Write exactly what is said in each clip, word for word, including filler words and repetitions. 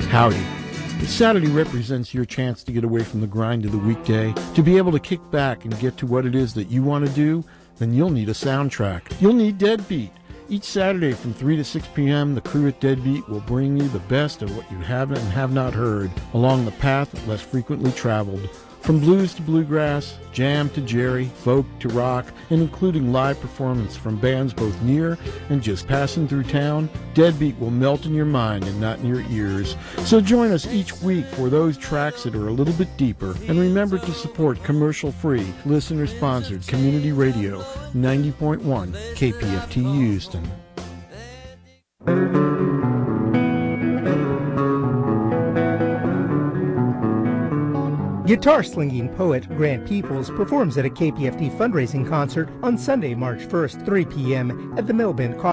Howdy. If Saturday represents your chance to get away from the grind of the weekday, to be able to kick back and get to what it is that you want to do, then you'll need a soundtrack. You'll need Deadbeat. Each Saturday from three to six p.m., the crew at Deadbeat will bring you the best of what you haven't and have not heard along the path less frequently traveled. From blues to bluegrass, jam to jerry, folk to rock, and including live performance from bands both near and just passing through town, Deadbeat will melt in your mind and not in your ears. So join us each week for those tracks that are a little bit deeper. And remember to support commercial-free, listener-sponsored community radio, ninety point one K P F T Houston. Guitar-slinging poet Grant Peoples performs at a K P F T fundraising concert on Sunday, March first, three p.m. at the Millbend Coffee.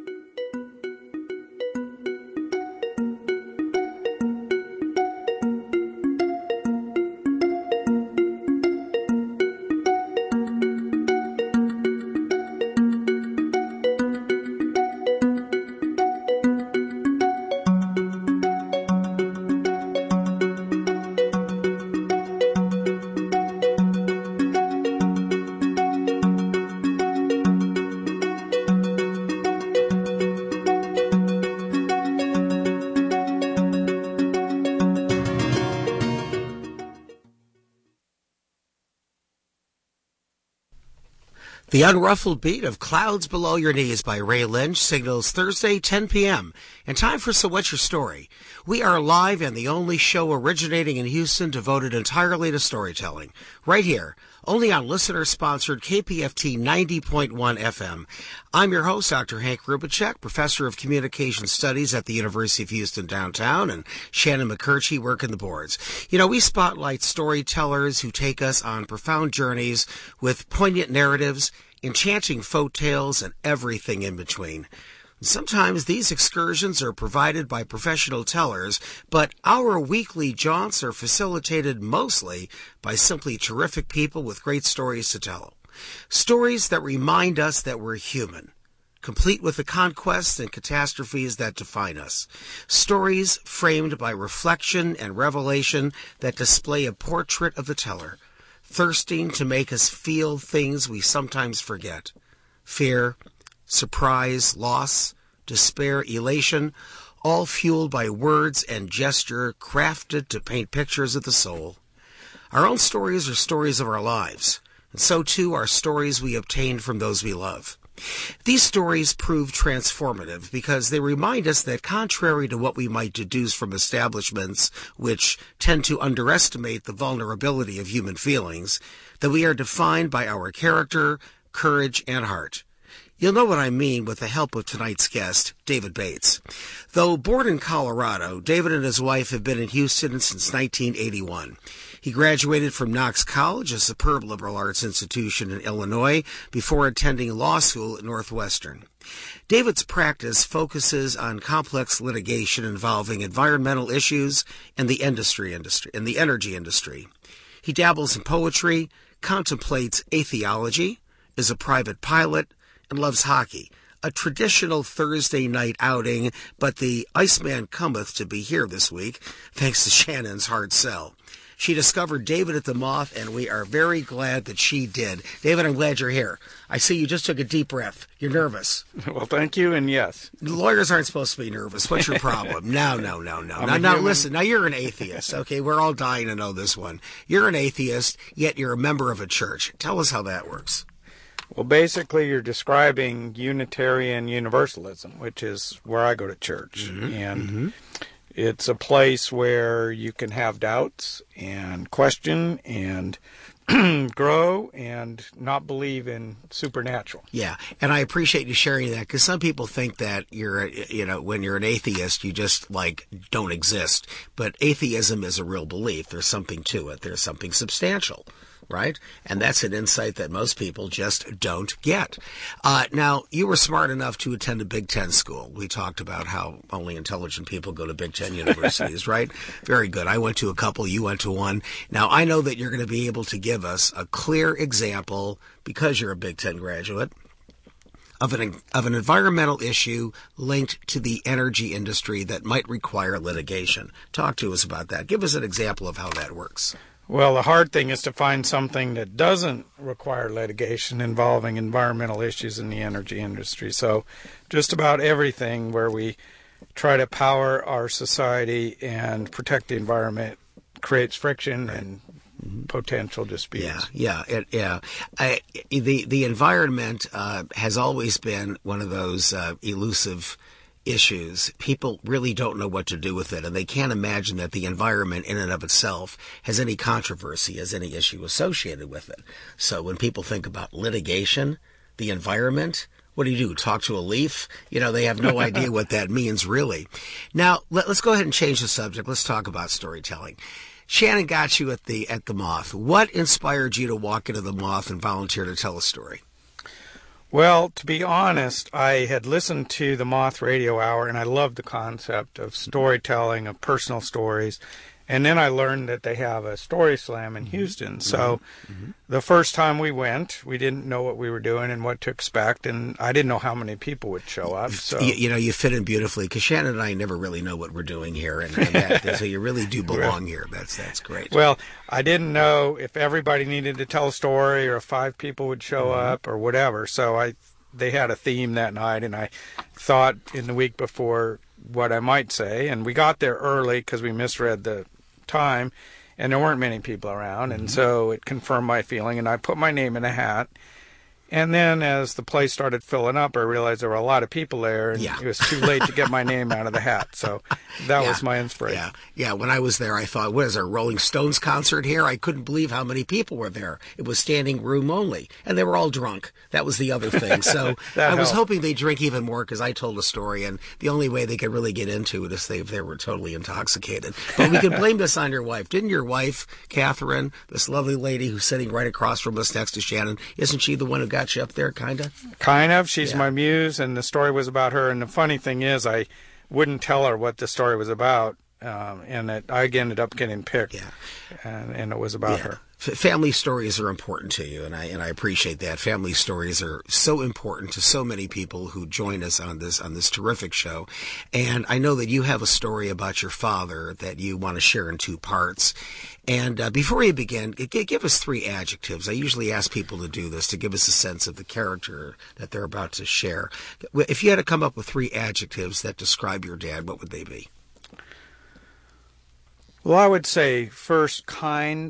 The unruffled beat of Clouds Below Your Knees by Ray Lynch signals Thursday, ten p.m. And time for So What's Your Story? We are live and the only show originating in Houston devoted entirely to storytelling. Right here, only on listener-sponsored K P F T ninety point one F M. I'm your host, Doctor Hank Rubicek, Professor of Communication Studies at the University of Houston downtown, and Shannon McCurchie working the boards. You know, we spotlight storytellers who take us on profound journeys with poignant narratives, enchanting folk tales, and everything in between. Sometimes these excursions are provided by professional tellers, but our weekly jaunts are facilitated mostly by simply terrific people with great stories to tell. Stories that remind us that we're human, complete with the conquests and catastrophes that define us. Stories framed by reflection and revelation that display a portrait of the teller, thirsting to make us feel things we sometimes forget. Fear, surprise, loss, despair, elation, all fueled by words and gesture crafted to paint pictures of the soul. Our own stories are stories of our lives, and so too are stories we obtained from those we love. These stories prove transformative because they remind us that contrary to what we might deduce from establishments which tend to underestimate the vulnerability of human feelings, that we are defined by our character, courage, and heart. You'll know what I mean with the help of tonight's guest, David Bates. Though born in Colorado, David and his wife have been in Houston since nineteen eighty-one. He graduated from Knox College, a superb liberal arts institution in Illinois, before attending law school at Northwestern. David's practice focuses on complex litigation involving environmental issues and the industry industry and the energy industry. He dabbles in poetry, contemplates atheology, is a private pilot, and loves hockey, a traditional Thursday night outing, but the Iceman cometh to be here this week, thanks to Shannon's hard sell. She discovered David at the Moth, and we are very glad that she did. David, I'm glad you're here. I see you just took a deep breath. You're nervous. Well, thank you, and yes. Lawyers aren't supposed to be nervous. What's your problem? No, no, no, no. Now, now listen, now you're an atheist, okay? We're all dying to know this one. You're an atheist, yet you're a member of a church. Tell us how that works. Well, basically, you're describing Unitarian Universalism, which is where I go to church. Mm-hmm. And mm-hmm. It's a place where you can have doubts and question and grow and not believe in supernatural. Yeah, and I appreciate you sharing that, because some people think that you're, you know, when you're an atheist, you just, like, don't exist. But atheism is a real belief. There's something to it. There's something substantial. Right? And that's an insight that most people just don't get. Uh, now, you were smart enough to attend a Big Ten school. We talked about how only intelligent people go to Big Ten universities, right? Very good. I went to a couple. You went to one. Now, I know that you're going to be able to give us a clear example, because you're a Big Ten graduate, of an of an environmental issue linked to the energy industry that might require litigation. Talk to us about that. Give us an example of how that works. Well, the hard thing is to find something that doesn't require litigation involving environmental issues in the energy industry. So just about everything where we try to power our society and protect the environment creates friction and potential disputes. Yeah, yeah, it, yeah. I, the the environment uh, has always been one of those uh, elusive issues. People really don't know what to do with it, and they can't imagine that the environment in and of itself has any controversy, has any issue associated with it. So when people think about litigation, the environment, what do you do? Talk to a leaf? You know, they have no idea what that means, really. Now, let, let's go ahead and change the subject. Let's talk about storytelling. Shannon got you at the at the Moth. What inspired you to walk into the Moth and volunteer to tell a story? Well, to be honest, I had listened to the Moth Radio Hour, and I loved the concept of storytelling, of personal stories. And then I learned that they have a story slam in Houston. So mm-hmm. the first time we went, we didn't know what we were doing and what to expect, and I didn't know how many people would show up. So You, you know, you fit in beautifully, because Shannon and I never really know what we're doing here, and, and that, so you really do belong here. That's that's great. Well, I didn't know if everybody needed to tell a story or if five people would show mm-hmm. up or whatever. So I, they had a theme that night, and I thought in the week before what I might say, and we got there early because we misread the time, and there weren't many people around, and mm-hmm. so it confirmed my feeling, and I put my name in a hat. And then as the place started filling up, I realized there were a lot of people there, and yeah. it was too late to get my name out of the hat. So that yeah. was my inspiration. Yeah, yeah. When I was there, I thought, what is there, a Rolling Stones concert here? I couldn't believe how many people were there. It was standing room only, and they were all drunk. That was the other thing. So I was helped. hoping they'd drink even more, because I told a story, and the only way they could really get into it is if they were totally intoxicated. But we can blame this on your wife. Didn't your wife, Catherine, this lovely lady who's sitting right across from us next to Shannon, isn't she the one who got you up there, kind of? Kind of. She's yeah. my muse, and the story was about her. And the funny thing is, I wouldn't tell her what the story was about, um, and it, I ended up getting picked, yeah. and, and it was about yeah. her. F- family stories are important to you, and I and I appreciate that. Family stories are so important to so many people who join us on this on this terrific show. And I know that you have a story about your father that you want to share in two parts. And uh, before you begin, g- give us three adjectives. I usually ask people to do this to give us a sense of the character that they're about to share. If you had to come up with three adjectives that describe your dad, what would they be? Well, I would say first, kind.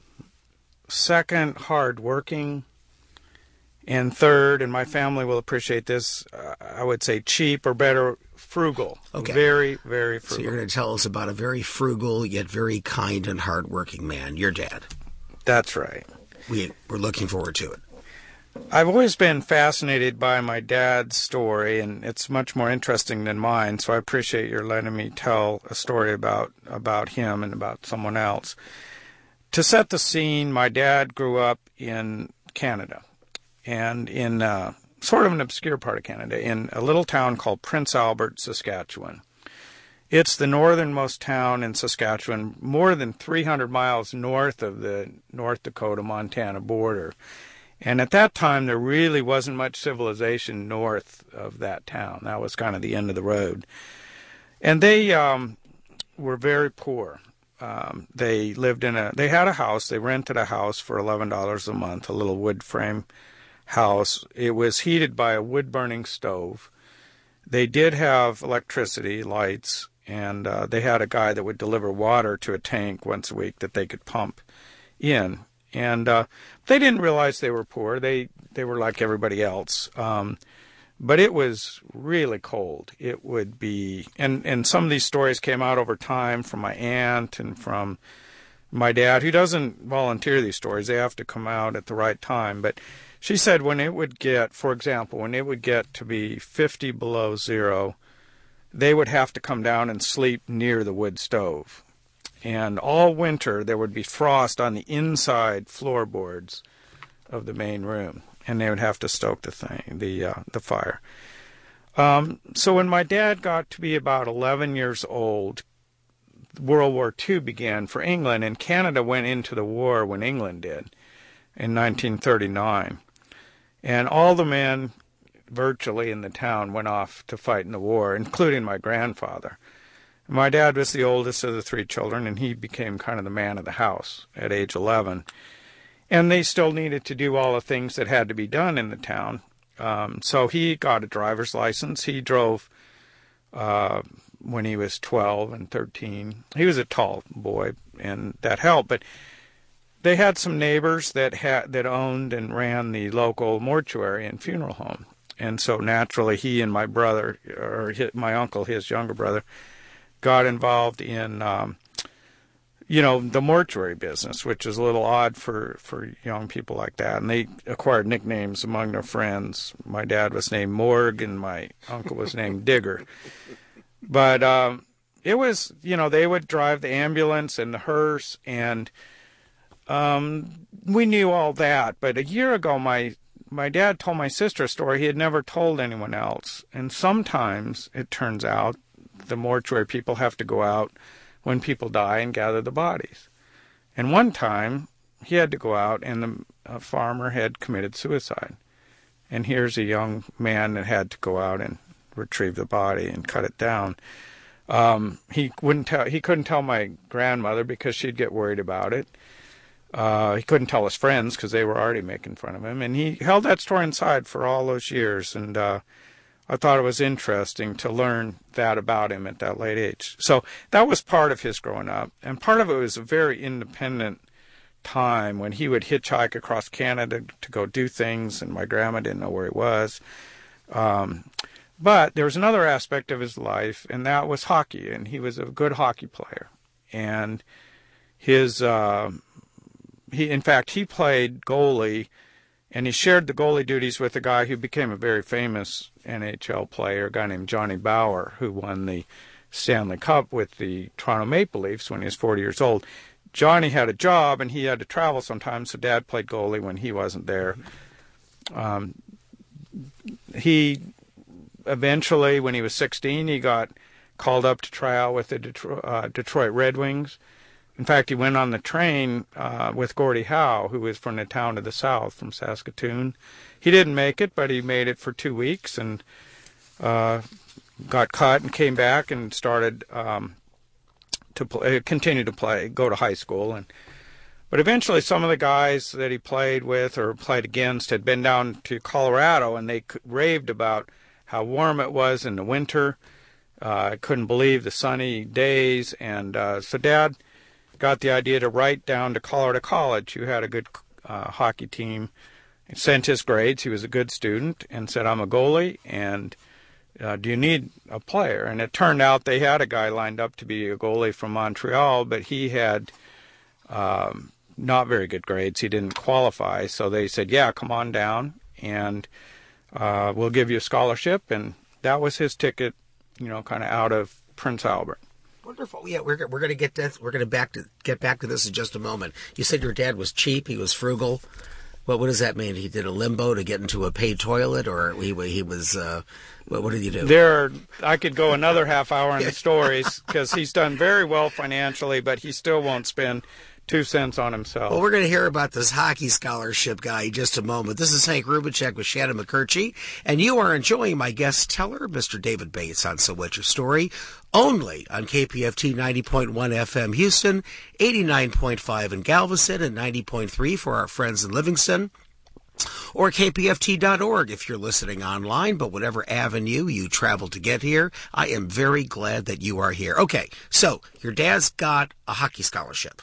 Second, hard-working. And third, and my family will appreciate this, uh, I would say cheap or better, frugal. Okay. Very, very frugal. So you're going to tell us about a very frugal yet very kind and hard-working man, your dad. That's right. We, we're looking forward to it. I've always been fascinated by my dad's story, and it's much more interesting than mine, so I appreciate your letting me tell a story about, about him and about someone else. To set the scene, my dad grew up in Canada, and in uh, sort of an obscure part of Canada, in a little town called Prince Albert, Saskatchewan. It's the northernmost town in Saskatchewan, more than three hundred miles north of the North Dakota-Montana border. And at that time, there really wasn't much civilization north of that town. That was kind of the end of the road. And they um, were very poor. Um, they lived in a, they had a house, they rented a house for eleven dollars a month, a little wood frame house. It was heated by a wood-burning stove. They did have electricity, lights, and uh, they had a guy that would deliver water to a tank once a week that they could pump in. And uh, they didn't realize they were poor. They, they were like everybody else. Um, But it was really cold. It would be, and, and some of these stories came out over time from my aunt and from my dad, who doesn't volunteer these stories. They have to come out at the right time. But she said when it would get, for example, when it would get to be fifty below zero, they would have to come down and sleep near the wood stove. And all winter there would be frost on the inside floorboards of the main room. And they would have to stoke the thing, the uh, the fire. Um, so when my dad got to be about eleven years old, World War Two began for England, and Canada went into the war when England did in nineteen thirty-nine. And all the men virtually in the town went off to fight in the war, including my grandfather. My dad was the oldest of the three children, and he became kind of the man of the house at age eleven. And they still needed to do all the things that had to be done in the town. Um, so he got a driver's license. He drove uh, when he was twelve and thirteen. He was a tall boy, and that helped. But they had some neighbors that had that owned and ran the local mortuary and funeral home. And so naturally he and my brother, or his, my uncle, his younger brother, got involved in, um, you know, the mortuary business, which is a little odd for, for young people like that. And they acquired nicknames among their friends. My dad was named Morgue, and my uncle was named Digger. But um, it was, you know, they would drive the ambulance and the hearse, and um, we knew all that. But a year ago, my my dad told my sister a story he had never told anyone else. And sometimes, it turns out, the mortuary people have to go out when people die and gather the bodies. And one time, he had to go out, and the a farmer had committed suicide. And here's a young man that had to go out and retrieve the body and cut it down. Um, he wouldn't tell. He couldn't tell my grandmother because she'd get worried about it. Uh, he couldn't tell his friends because they were already making fun of him. And he held that story inside for all those years. And uh, I thought it was interesting to learn that about him at that late age. So that was part of his growing up. And part of it was a very independent time when he would hitchhike across Canada to go do things, and my grandma didn't know where he was. Um, but there was another aspect of his life, and that was hockey. And he was a good hockey player. And his... Uh, He, in fact, he played goalie, and he shared the goalie duties with a guy who became a very famous N H L player, a guy named Johnny Bower, who won the Stanley Cup with the Toronto Maple Leafs when he was forty years old. Johnny had a job, and he had to travel sometimes, so Dad played goalie when he wasn't there. Um, he eventually, when he was sixteen, he got called up to try out with the Detroit, uh, Detroit Red Wings. In fact, he went on the train uh, with Gordie Howe, who was from the town to the south, from Saskatoon. He didn't make it, but he made it for two weeks and uh, got cut and came back and started um, to play, continue to play, go to high school. And but eventually, some of the guys that he played with or played against had been down to Colorado, and they raved about how warm it was in the winter. I uh, couldn't believe the sunny days, and uh, so Dad got the idea to write down to Colorado College, who had a good uh, hockey team, and sent his grades. He was a good student, and said, I'm a goalie, and uh, do you need a player? And it turned out they had a guy lined up to be a goalie from Montreal, but he had um, not very good grades. He didn't qualify, so they said, yeah, come on down, and uh, we'll give you a scholarship. And that was his ticket, you know, kind of out of Prince Albert. Wonderful. Yeah, we're we're going to get that. We're going to back to get back to this in just a moment. You said your dad was cheap. He was frugal. Well, what does that mean? He did a limbo to get into a paid toilet, or he he was. Uh, what, what did he do? There, I could go another half hour in the stories because he's done very well financially, but he still won't spend two cents on himself. Well, we're going to hear about this hockey scholarship guy in just a moment. This is Hank Rubicek with Shannon McCurchie, and you are enjoying my guest teller, Mister David Bates, on So What's Your Story, only on K P F T ninety point one F M Houston, eighty-nine point five in Galveston, and ninety point three for our friends in Livingston, or K P F T dot org if you're listening online. But whatever avenue you travel to get here, I am very glad that you are here. Okay, so your dad's got a hockey scholarship.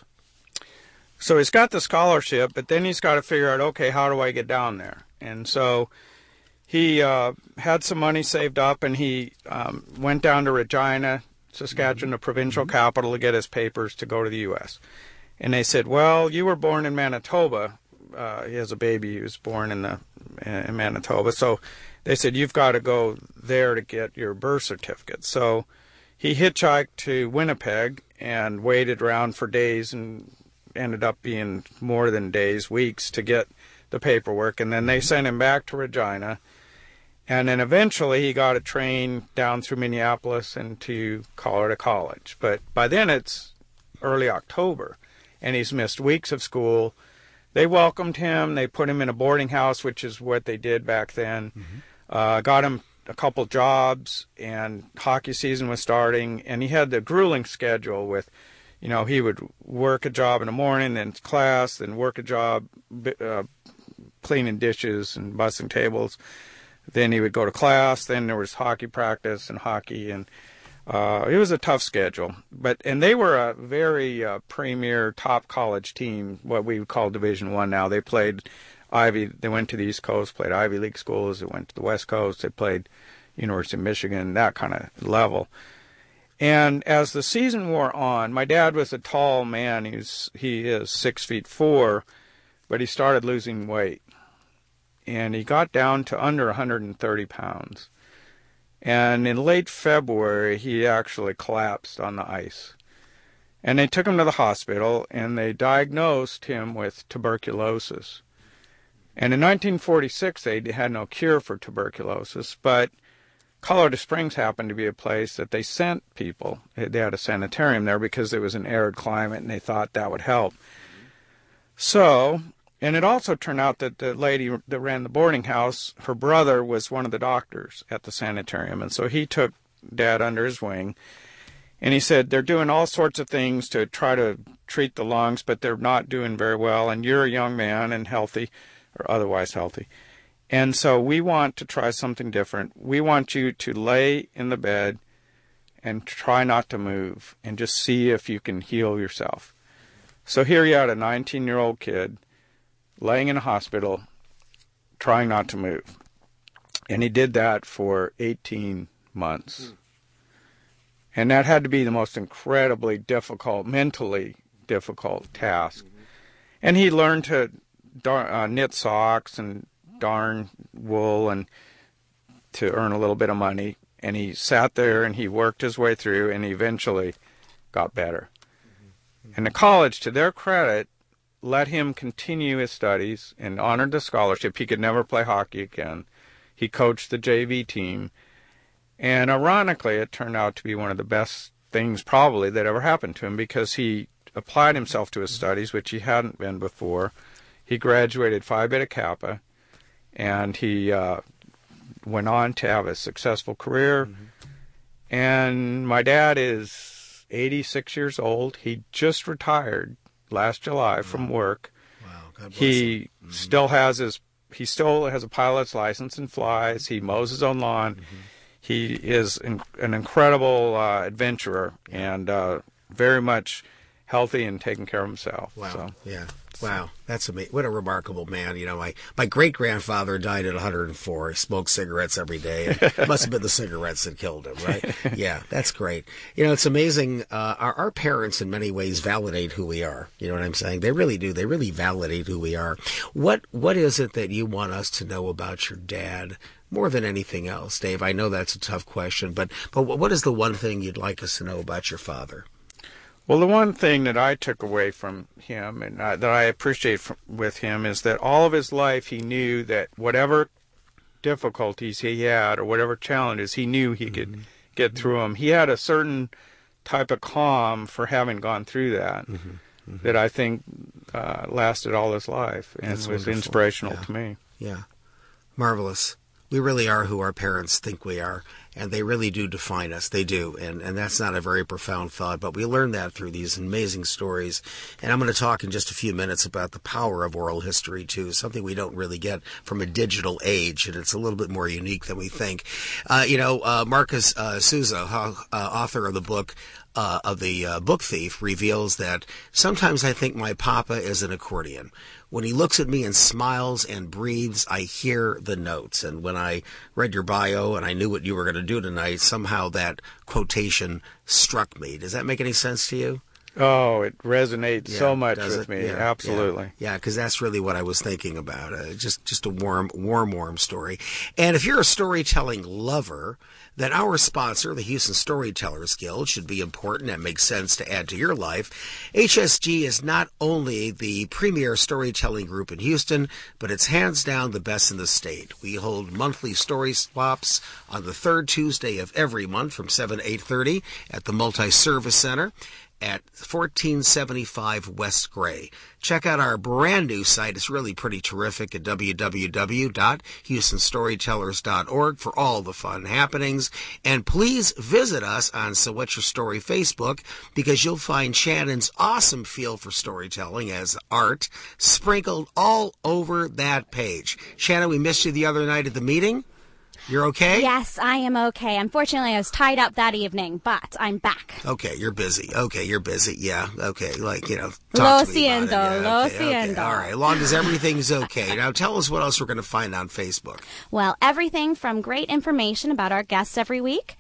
So he's got the scholarship, but then he's got to figure out, okay, how do I get down there? And so he uh, had some money saved up, and he um, went down to Regina, Saskatchewan, the provincial capital, to get his papers to go to the U S And they said, well, you were born in Manitoba. Uh, he has a baby who was born in the in Manitoba. So they said, you've got to go there to get your birth certificate. So he hitchhiked to Winnipeg and waited around for days, and ended up being more than days, weeks, to get the paperwork. And then they sent him back to Regina. And then eventually he got a train down through Minneapolis and to Colorado College. But by then it's early October, and he's missed weeks of school. They welcomed him. They put him in a boarding house, which is what they did back then. Mm-hmm. Uh, got him a couple jobs, and hockey season was starting, and he had the grueling schedule with, you know, he would work a job in the morning, then class, then work a job uh, cleaning dishes and bussing tables. Then he would go to class, then there was hockey practice and hockey, and uh, it was a tough schedule. But and they were a very uh, premier top college team, what we would call Division One now. They played Ivy, they went to the East Coast, played Ivy League schools, they went to the West Coast, they played University of Michigan, that kind of level. And as the season wore on, my dad was a tall man. He was, he is six feet four, but he started losing weight. And he got down to under one hundred thirty pounds. And in late February, he actually collapsed on the ice. And they took him to the hospital, and they diagnosed him with tuberculosis. And in nineteen forty-six, they had no cure for tuberculosis, but Colorado Springs happened to be a place that they sent people. They had a sanitarium there because it was an arid climate, and they thought that would help. So... And it also turned out that the lady that ran the boarding house, her brother was one of the doctors at the sanitarium. And so he took Dad under his wing. And he said, they're doing all sorts of things to try to treat the lungs, but they're not doing very well. And you're a young man and healthy, or otherwise healthy. And so we want to try something different. We want you to lay in the bed and try not to move and just see if you can heal yourself. So here you had a nineteen-year-old kid laying in a hospital, trying not to move. And he did that for eighteen months. Mm. And that had to be the most incredibly difficult, mentally difficult task. Mm-hmm. And he learned to dar- uh, knit socks and darn wool and to earn a little bit of money. And he sat there and he worked his way through, and he eventually got better. Mm-hmm. And the college, to their credit, let him continue his studies and honored the scholarship. He could never play hockey again. He coached the J V team. And ironically, it turned out to be one of the best things probably that ever happened to him, because he applied himself to his studies, which he hadn't been before. He graduated Phi Beta Kappa, and he uh, went on to have a successful career. Mm-hmm. And my dad is eighty-six years old. He just retired last July wow. from work. Wow, God bless he him. Mm-hmm. still has his he still has a pilot's license and flies. He mows his own lawn. Mm-hmm. He is in, an incredible uh, adventurer yeah. and uh, very much healthy and taking care of himself. Wow. So. Yeah. Wow, that's amazing. What a remarkable man. You know, my, my great-grandfather died at one hundred four. He smoked cigarettes every day. It must have been the cigarettes that killed him, right? Yeah, that's great. You know, it's amazing. Uh, our, our parents, in many ways, validate who we are. You know what I'm saying? They really do. They really validate who we are. What What is it that you want us to know about your dad more than anything else, Dave? I know that's a tough question, but, but what is the one thing you'd like us to know about your father? Well, the one thing that I took away from him and uh, that I appreciate from, with him is that all of his life he knew that whatever difficulties he had or whatever challenges, he knew he mm-hmm. could get through them. He had a certain type of calm for having gone through that mm-hmm. Mm-hmm. that I think uh, lasted all his life, and That's was wonderful. inspirational Yeah. to me. Yeah. Marvelous. We really are who our parents think we are, and they really do define us. They do, and, and that's not a very profound thought, but we learn that through these amazing stories. And I'm going to talk in just a few minutes about the power of oral history, too, something we don't really get from a digital age, and it's a little bit more unique than we think. Uh, you know, uh, Marcus uh, Souza, uh, author of the book, Uh, of the uh, Book Thief, reveals that sometimes I think my papa is an accordion. When he looks at me and smiles and breathes, I hear the notes. And when I read your bio and I knew what you were going to do tonight, somehow that quotation struck me. Does that make any sense to you? Oh, it resonates Yeah, so much does with it? me. Yeah, Absolutely. Yeah, because yeah, that's really what I was thinking about. Uh, just, just a warm, warm, warm story. And if you're a storytelling lover, then our sponsor, the Houston Storytellers Guild, should be important and make sense to add to your life. H S G is not only the premier storytelling group in Houston, but it's hands down the best in the state. We hold monthly story swaps on the third Tuesday of every month from seven to eight thirty at the Multi-Service Center. at fourteen seventy-five West Gray. Check out our brand new site. It's really pretty terrific at w w w dot houston storytellers dot org for all the fun happenings. And please visit us on So What's Your Story Facebook, because you'll find Shannon's awesome feel for storytelling as art sprinkled all over that page. Shannon, we missed you the other night at the meeting. You're okay? Yes, I am okay. Unfortunately, I was tied up that evening, but I'm back. Okay, you're busy. Okay, you're busy. Yeah, okay. Like, you know, talk Lo to me about it. siento, Yeah, lo okay, okay. siento. All right, as long as everything's okay. Now, tell us what else we're going to find on Facebook. Well, everything from great information about our guests every week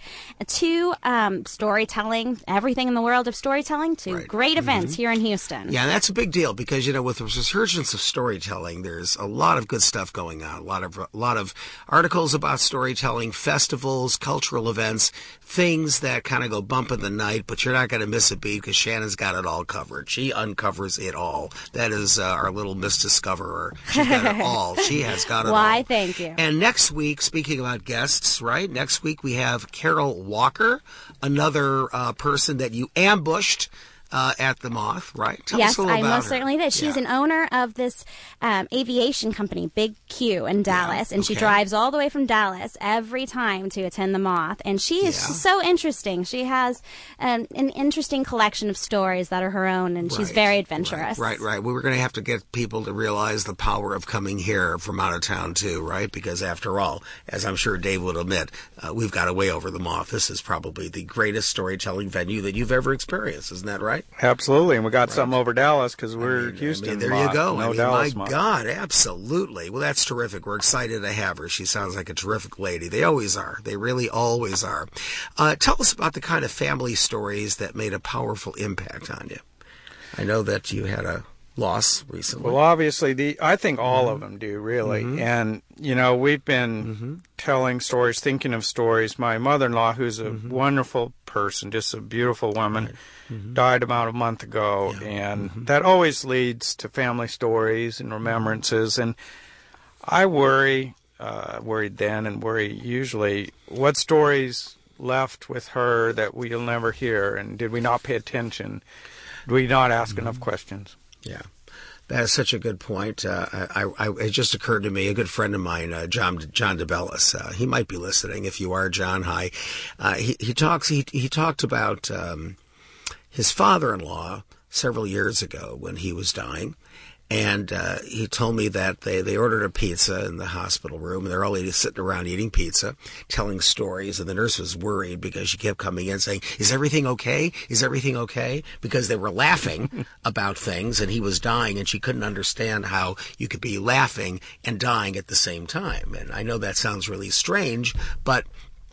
to um, storytelling, everything in the world of storytelling, to Right. great events Mm-hmm. here in Houston. Yeah, that's a big deal because, you know, with the resurgence of storytelling, there's a lot of good stuff going on. A lot of, a lot of articles about storytelling, festivals, cultural events, things that kind of go bump in the night, but you're not going to miss a beat because Shannon's got it all covered. She uncovers it all. That is uh, our little Miss Discoverer. She's got it all. She has got it all. Why, thank you. And next week, speaking about guests, right? Next week we have Carol Walker, another uh, person that you ambushed uh, at the Moth, right? Tell yes, us a little I about most her. certainly did. She's Yeah. an owner of this um, aviation company, Big Q, in Dallas, and she okay. drives all the way from Dallas every time to attend the Moth. And she is Yeah. so interesting. She has um, an interesting collection of stories that are her own, and she's Right, very adventurous. Right, right, right. We were going to have to get people to realize the power of coming here from out of town, too, right? Because after all, as I'm sure Dave would admit, uh, we've got a way over the Moth. This is probably the greatest storytelling venue that you've ever experienced. Isn't that right? Absolutely, and we got something over Dallas because we're I mean, Houston. I mean, there Moth, you go. No I mean, Dallas my Moth. God, absolutely. Well, that's terrific. We're excited to have her. She sounds like a terrific lady. They always are. They really always are. Uh, tell us about the kind of family stories that made a powerful impact on you. I know that you had a loss recently. Well, obviously, the I think all of them do, really. Mm-hmm. And, you know, we've been mm-hmm. telling stories, thinking of stories. My mother-in-law, who's a mm-hmm. wonderful person, just a beautiful woman, right. mm-hmm. died about a month ago. Yeah. And mm-hmm. that always leads to family stories and remembrances. And I worry, uh, worried then and worry usually, what stories left with her that we'll never hear? And did we not pay attention? Did we not ask mm-hmm. enough questions? Yeah, that is such a good point. Uh, I, I, it just occurred to me, a good friend of mine, uh, John John DeBellis. Uh, he might be listening. If you are, John, hi. Uh, he he talks. He he talked about um, his father-in-law several years ago when he was dying. And uh, he told me that they, they ordered a pizza in the hospital room, and they're all sitting around eating pizza, telling stories, and the nurse was worried because she kept coming in saying, is everything okay? Is everything okay? Because they were laughing about things, and he was dying, and she couldn't understand how you could be laughing and dying at the same time. And I know that sounds really strange, but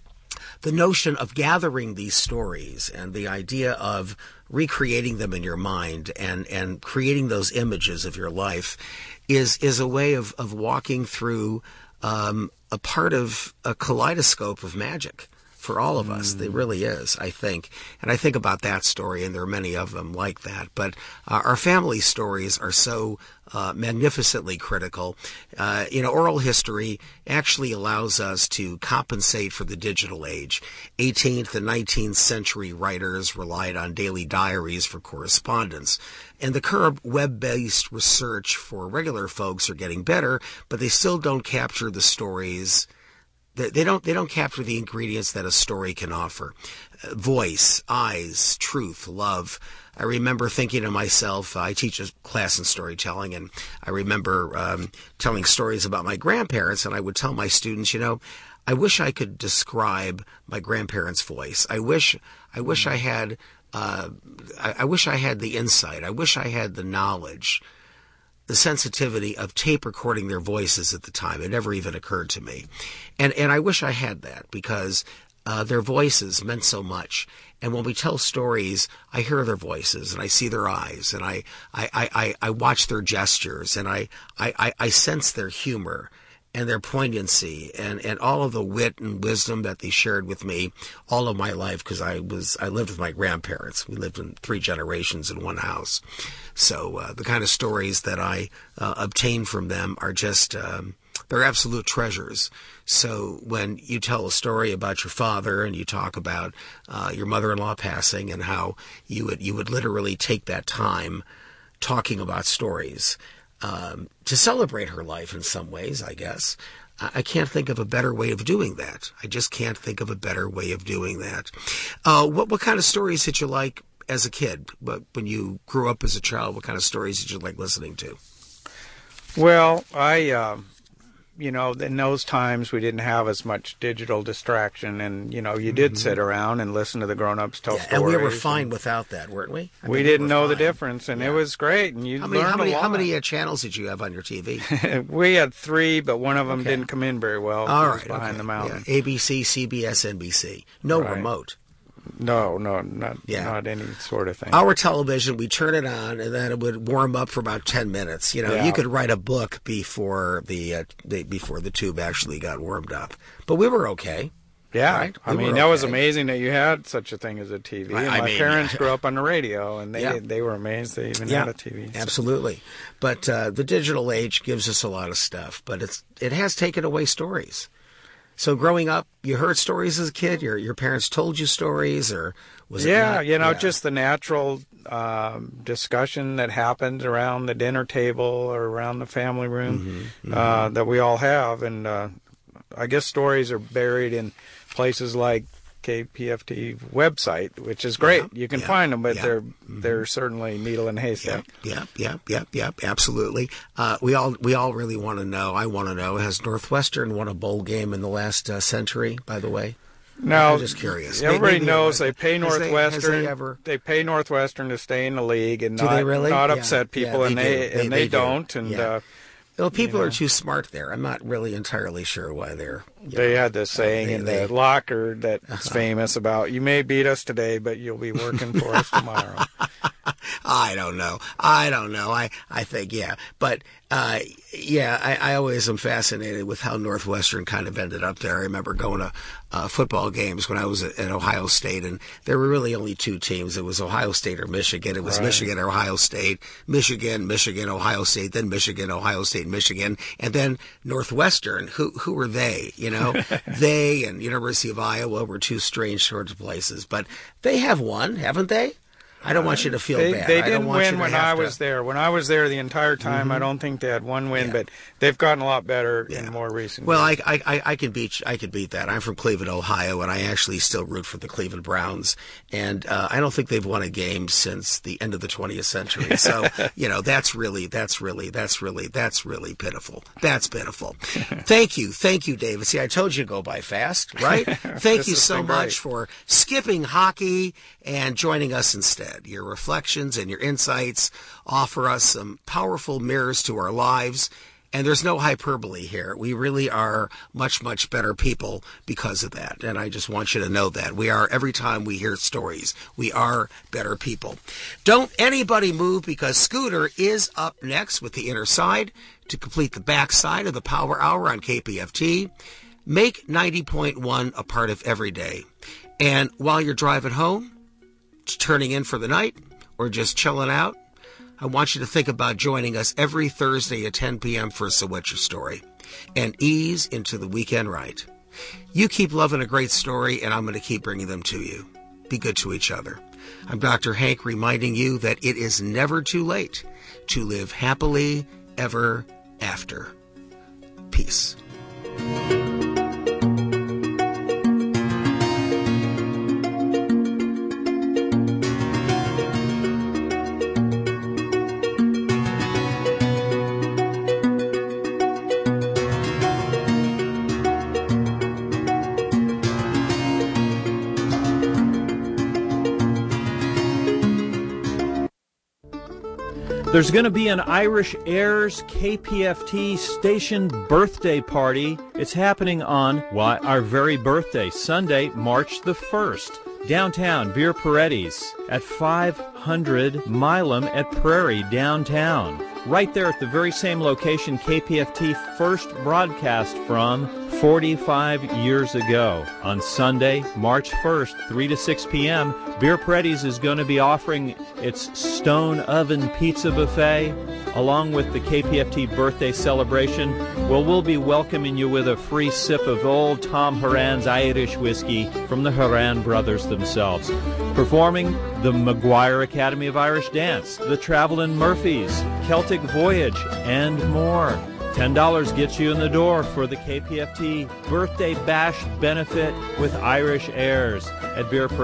the notion of gathering these stories and the idea of recreating them in your mind and, and creating those images of your life is is a way of, of walking through um, a part of a kaleidoscope of magic for all of us. Mm. It really is, I think. And I think about that story, and there are many of them like that. But uh, our family stories are so uh, magnificently critical. Uh, you know, oral history actually allows us to compensate for the digital age. eighteenth and nineteenth century writers relied on daily diaries for correspondence. And the current web-based research for regular folks are getting better, but they still don't capture the stories. They don't they don't capture the ingredients that a story can offer. Uh, voice, eyes, truth, love. I remember thinking to myself, I teach a class in storytelling, and I remember um, telling stories about my grandparents, and I would tell my students, you know, I wish I could describe my grandparents' voice. I wish I wish I had uh, I, I wish I had the insight. I wish I had the knowledge, the sensitivity of tape recording their voices at the time. It never even occurred to me. And and I wish I had that because uh, their voices meant so much. And when we tell stories, I hear their voices and I see their eyes and I I, I, I watch their gestures and I, I, I sense their humor and their poignancy and, and all of the wit and wisdom that they shared with me all of my life, because I was I lived with my grandparents. We lived in three generations in one house. So uh, the kind of stories that I uh, obtain from them are just um, they're absolute treasures. So when you tell a story about your father and you talk about uh, your mother-in-law passing and how you would you would literally take that time talking about stories um, to celebrate her life in some ways, I guess. I can't think of a better way of doing that. I just can't think of a better way of doing that. Uh, what what kind of stories did you like as a kid? When you grew up as a child, what kind of stories did you like listening to? Well, I, uh, you know, in those times we didn't have as much digital distraction, and you know, you did mm-hmm. sit around and listen to the grown-ups tell yeah, stories. And we were fine and without that, weren't we? I we mean, didn't we know fine. the difference, and yeah. it was great. And you how many, learned how many, a lot. How many uh, channels did you have on your T V? We had three, but one of them okay. didn't come in very well. All it right, was behind okay. the mountain. Yeah. A B C, C B S, N B C. No right. remote. No, no, not yeah. not any sort of thing. Our television, we turn it on, and then it would warm up for about ten minutes. You know, yeah. you could write a book before the, uh, the before the tube actually got warmed up. But we were okay. Yeah, right? I we mean, that okay. was amazing that you had such a thing as a T V. I, and I my mean, parents grew up on the radio, and they yeah. they were amazed they even yeah, had a T V. So. Absolutely. But uh, the digital age gives us a lot of stuff, but it's it has taken away stories. So growing up, you heard stories as a kid? Your your parents told you stories, or was it Yeah, not? you know, yeah. just the natural um, discussion that happens around the dinner table or around the family room mm-hmm, mm-hmm. Uh, that we all have. And uh, I guess stories are buried in places like K P F T website, which is great. Yeah, you can yeah, find them, but yeah. they're mm-hmm. they're certainly needle in a haystack. Yeah, yeah, yeah, yeah, yeah, absolutely. Uh, we all we all really want to know. I want to know: has Northwestern won a bowl game in the last uh, century? By the way, no, I'm just curious. Everybody Maybe knows they, they pay Northwestern. They, has they, ever... they pay Northwestern to stay in the league and do not they really? not yeah, upset people, yeah, and they they, they, and they, they don't. Do. And yeah. uh, well, people you know. are too smart there. I'm not really entirely sure why they're. They know, had this saying they, in they, the locker that's uh-huh. famous about, you may beat us today, but you'll be working for us tomorrow. I don't know. I don't know. I, I think, yeah. But, uh, yeah, I, I always am fascinated with how Northwestern kind of ended up there. I remember going to uh, football games when I was at, at Ohio State, and there were really only two teams. It was Ohio State or Michigan. It was right. Michigan or Ohio State, Michigan, Michigan, Ohio State, then Michigan, Ohio State, Michigan, and then Northwestern. Who who were they? You know, they and University of Iowa were two strange sorts of places, but they have won, haven't they? I don't want you to feel they, bad. They I didn't don't want win you to when have I to... was there. When I was there the entire time, mm-hmm. I don't think they had one win, yeah. but they've gotten a lot better yeah. in more recent well, years. Well, I, I, I can beat I could beat that. I'm from Cleveland, Ohio, and I actually still root for the Cleveland Browns. And uh, I don't think they've won a game since the end of the twentieth century. So, you know, that's really, that's really, that's really, that's really pitiful. That's pitiful. Thank you. Thank you, David. See, I told you to go by fast, right? Thank you so much for skipping hockey and joining us instead. Your reflections and your insights offer us some powerful mirrors to our lives, and there's no hyperbole here. We really are much, much better people because of that, and I just want you to know that. We are, every time we hear stories, we are better people. Don't anybody move, because Scooter is up next with the inner side to complete the backside of the Power Hour on K P F T. Make ninety point one a part of every day. And while you're driving home, turning in for the night, or just chilling out, I want you to think about joining us every Thursday at ten p.m. for So What's Your Story, and ease into the weekend right. You keep loving a great story, and I'm going to keep bringing them to you. Be good to each other. I'm Doctor Hank, reminding you that it is never too late to live happily ever after. Peace. There's going to be an Irish Airs K P F T station birthday party. It's happening on, well, our very birthday, Sunday, March the first. Downtown, Beer Paredes at five hundred Milam at Prairie, downtown. right there at the very same location K P F T first broadcast from forty-five years ago. On Sunday, March first, three to six p.m., Beer Paredes is going to be offering its Stone Oven Pizza Buffet along with the K P F T birthday celebration. Well, we'll be welcoming you with a free sip of old Tom Horan's Irish whiskey from the Horan brothers themselves. Performing the McGuire Academy of Irish Dance, the Travelin' Murphys, Celtic Voyage, and more. ten dollars gets you in the door for the K P F T Birthday Bash benefit with Irish Airs at Beer Paredes.